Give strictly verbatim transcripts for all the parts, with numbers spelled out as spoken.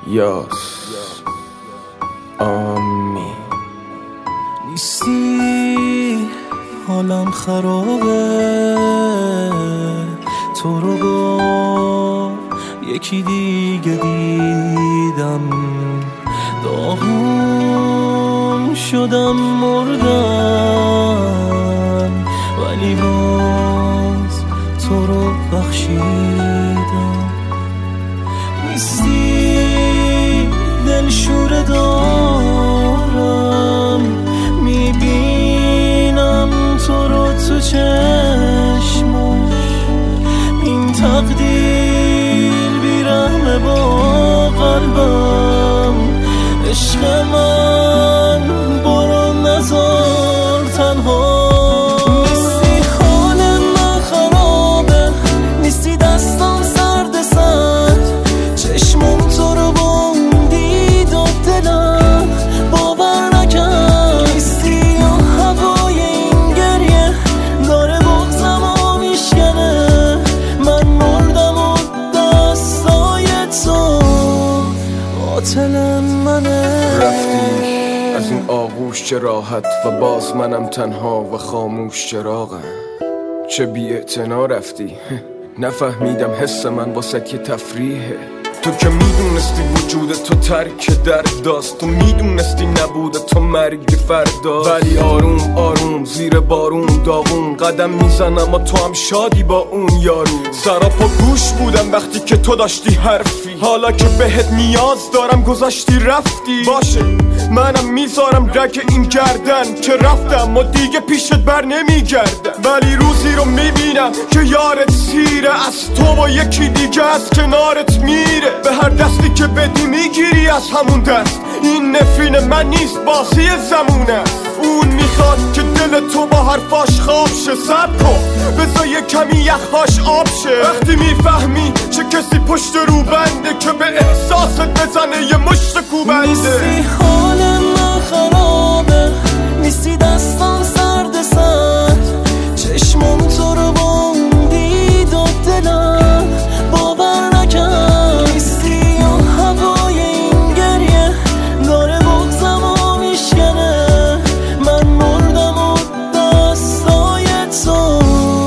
یاس آمی نیستی حالم خرابه، تو رو با یکی دیگه دیدم، داغون شدم مردم، ولی باز تو رو بخشیدم. نیستی دلشوره دارم، میبینم تو رو تو چشماش، این تقدیر بیرحمه با قلبم. عشق من برو نذار تنها. نیستی حال من خرابه، نیستی دستم سرد سرد، چشمم تو رو بندید و دلم باور نکرد. نیستی و هوای این گریه داره بغزم و میشکنه، من مردم و دستای تو قاتل منه. رفتی از این آغوش چه راحت و باز منم تنها و خاموش چراغم. چه بی اعتنا رفتی، نفهمیدم حس من واسه که تفریحه. تو که میدونستی وجود تو ترک درد داست، تو میدونستی نبوده تو مرگ فردا، ولی آروم آروم زیر بارون داغون قدم میزنم و تو هم شادی با اون یارو. سراپا گوش بودم وقتی که تو داشتی حرفی، حالا که بهت نیاز دارم گذاشتی رفتی. باشه منم میذارم رگ این گردن که رفتم و دیگه پیشت بر نمیگردم، ولی روزی رو میبینم که یارت سیره، از تو با یکی دیگه از کنارت میره. به هر دستی که بدی میگیری از همون دست، این نفرین من نیست بازی زمونه. اون میخواد که دل تو با حرفاش خواب شه، صبر کن بذار یه کمی یخهاش آب شه. وقتی میفهمی چه کسی پشت رو بنده که به احساست بزنه یه مشت کوبنده. نیستی حال من خرابه، نیستی دستم سرد سرد، چشمم تو رو بندید و دلم باور نکرد. نیستی و هوای این گریه داره بغزم و میشکنه، من مردم و دستای تو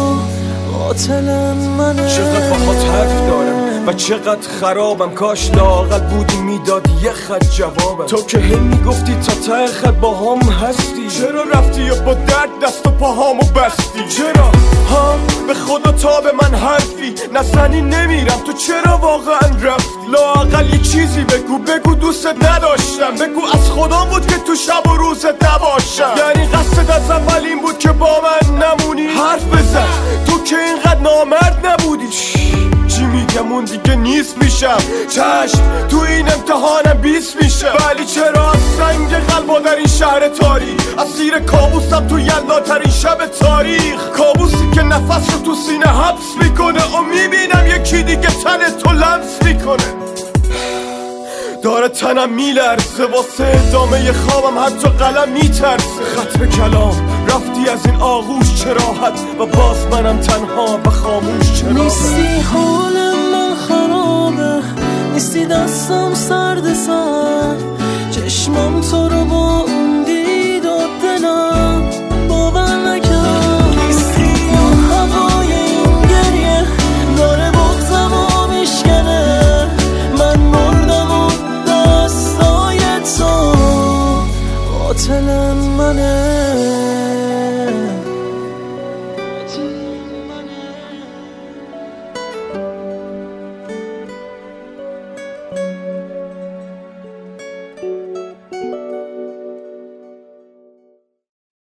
قاتل منه. چقدر باهات حرف دارم و چقدر خرابم، کاش لااقل بودی میدادی یه خط جوابم. تو که هی میگفتی تا ته خط با هم هستی، چرا رفتی و با درد دست و پاهامو بستی؟ چرا ها به خدا تا به من حرفی نزنی نمیرم، تو چرا واقعا رفتی؟ لااقل یه چیزی بگو، بگو دوستت نداشتم، بگو از خدا بود که تو شب و روزت نباشم. یعنی قصد از اول این بود که با من نمونی؟ حرف بزن تو که اینقدر نامرد نبودی. چی میگم اون دیگه نیست میشم، چشم تو این امتحانم بیست میشه، ولی چرا از سنگ قلبا در این شهر تاریک، اسیر کابوسم تو یلداترین شب تاریخ. کابوسی که نفس رو تو سینه حبس میکنه و میبینم یکی دیگه تن تو لمس میکنه. داره تنم میلرزه واسه ادامه خوابم، حتی قلم میترسه. ختم کلام رفتی از این آغوش چه راحت و باز منم تنها و خاموش چرا. نیستی حال من خرابه، نیستی دستم سرد سرد، چشمم تو رو بندید و دلم